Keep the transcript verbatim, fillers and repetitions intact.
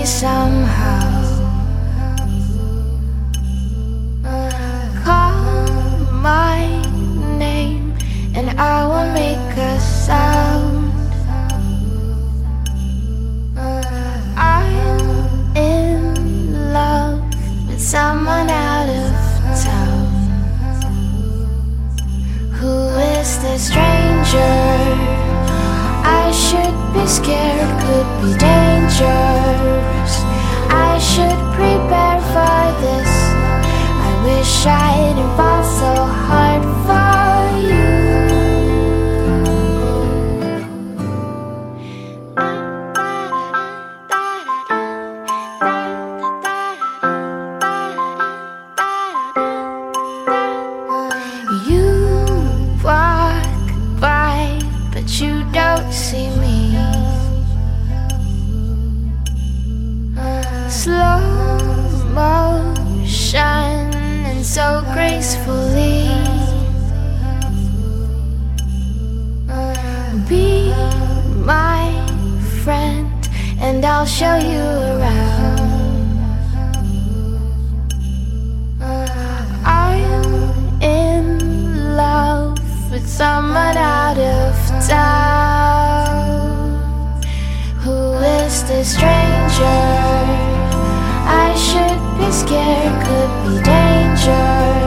somehow. Call my name and I will make a sound. I'm in love with someone out of town. Who is this stranger? I should be scared, could be dangerous. I should prepare for this. I wish I didn't fall so hard for you. You walk by, but you don't see me. Slow motion and so gracefully. Be my friend and I'll show you around. I'm in love with someone out of town. Who is this stranger? I should be scared, could be dangerous.